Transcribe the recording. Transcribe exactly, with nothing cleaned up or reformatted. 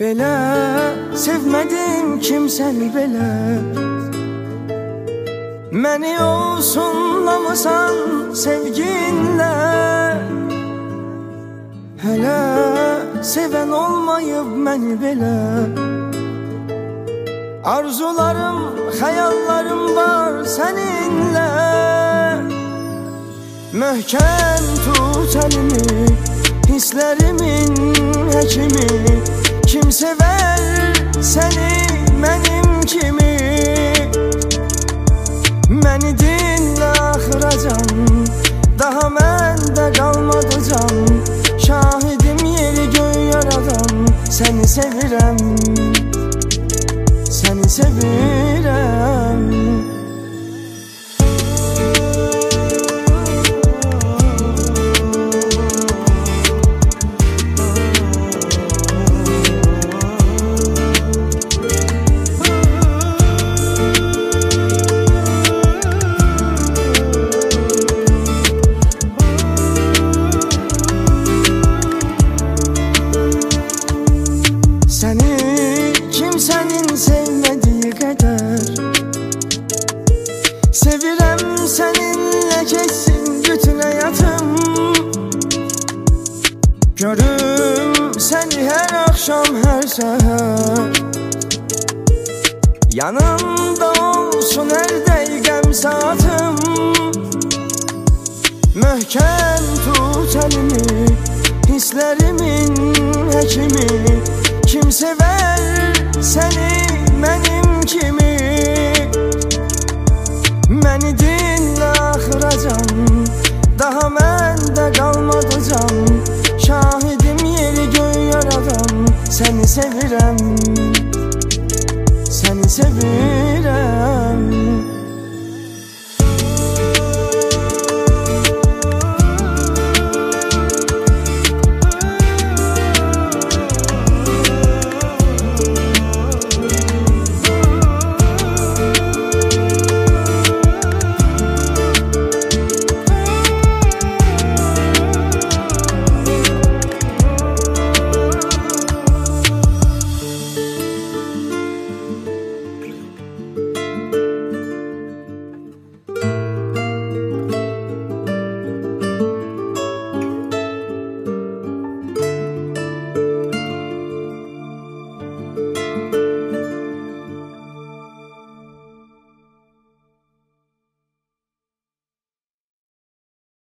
Belə sevmədim kimsəni belə. Məni olsunlamısan sevginlə. Hələ sevən olmayıb məni belə. Arzularım, xəyallarım var səninlə. Möhkəm tut əlimi, hisslərimin həkimi. Kim sever səni mənim kimi? Məni dinlə axıracan, daha məndə qalmadı can. Şahidim yeri göy yaradan, səni sevirəm, səni sevirəm. Səni kimsənin sevmədiyi qədər sevirəm, səninlə keçsin bütün həyatım. Görüm səni hər axşam, hər səhər. Yanımda olsun hər dəqiqəm, saatım. Möhkəm tut əlimi, hisslərimin həkimi.